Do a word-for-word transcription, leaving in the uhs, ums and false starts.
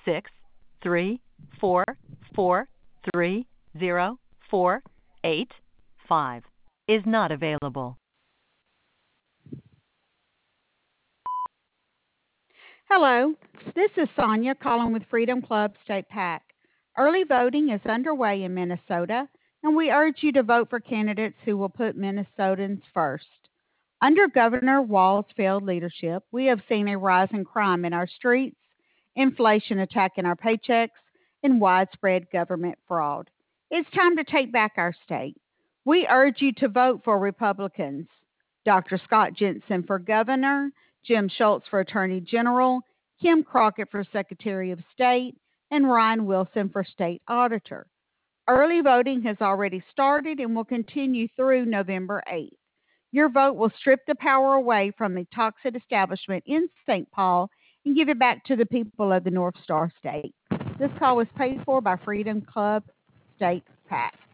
six three four four three zero four eight five is not available. Hello, this is Sonia calling with Freedom Club State PAC. Early voting is underway in Minnesota, and we urge you to vote for candidates who will put Minnesotans first. Under Governor Walz's failed leadership, we have seen a rise in crime in our streets, inflation attacking our paychecks, and widespread government fraud. It's time to take back our state. We urge you to vote for Republicans. Doctor Scott Jensen for governor, Jim Schultz for Attorney General, Kim Crockett for Secretary of State, and Ryan Wilson for State Auditor. Early voting has already started and will continue through November eighth. Your vote will strip the power away from the toxic establishment in Saint Paul and give it back to the people of the North Star State. This call was paid for by Freedom Club State PAC.